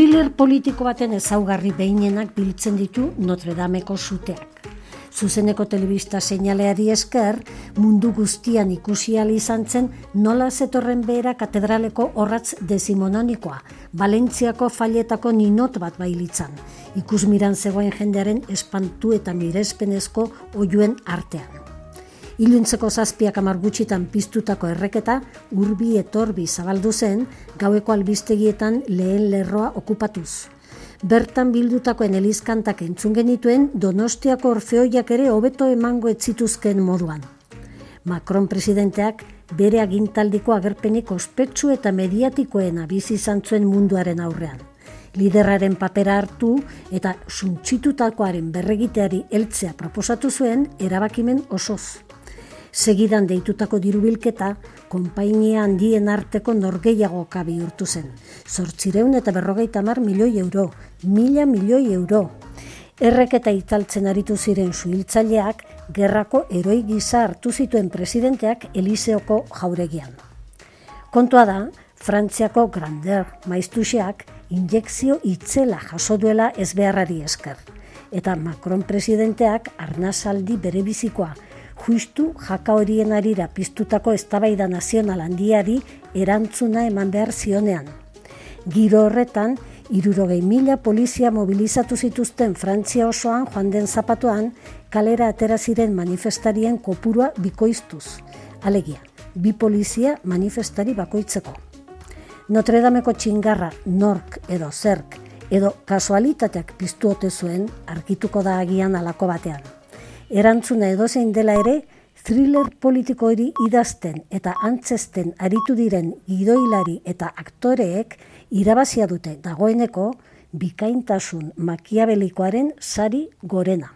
Thriller politiko baten ezaugarri behinenak biltzen ditu Notre Dameko suteak. Zuzeneko telebista seinaleari esker, mundu guztian ikusi ahal izan zen nola zetorren behera katedraleko orratz dezimononikoa, Valentziako falletako ninot bat bailitzan, ikusmiran zegoen jendearen espantu eta mirespenezko oihuen artean. Iluntzeko 7 gutxitan piztutako erreketa urbi etorbi zabaldu zen gaueko albistegietan lehen lerroa okupatuz. Bertan bildutakoen elizkantak entzun genituen Donostiako orfeoiak ere hobeto emango etzituzken moduan. Macron presidenteak bere agintaldiko agerpenik ospetsu eta mediatikoena bizi izan zuen munduaren aurrean. Liderraren papera hartu eta suntsitutakoaren berregiteari heltzea proposatu zuen erabakimen osoz. Segidan deitutako dirubilketa, konpainia handien arteko norgehiagoka bihurtu zen. 850 milioi euro, 1.000 milioi euro. Erreketa itzaltzen aritu ziren suhiltzaileak, gerrako heroi gisa hartu zituen presidenteak Eliseoko jauregian. Kontua da, Frantziako Grandeur maiztuxeak injekzio itzela jaso duela ezbeharrari esker. Eta Macron presidenteak arnasaldi berebizikoa, justu jaka horien arira piztutako eztabaida nazional handiari erantzuna eman behar zionean. Giro horretan, 60.000 polizia mobilizatu zituzten Frantzia osoan joan den zapatuan, kalera atera ziren manifestarien kopurua bikoiztuz. Alegia, 2 polizia manifestari bakoitzeko. Notre Dameko txingarra nork edo zerk edo kasualitateak piztu ote zuen argituko da agian halako batean. Erantzuna edozein dela ere, thriller politiko hori idazten eta antzesten aritu diren gidoilari eta aktoreek irabazia dute dagoeneko bikaintasun makiabelikoaren sari gorena.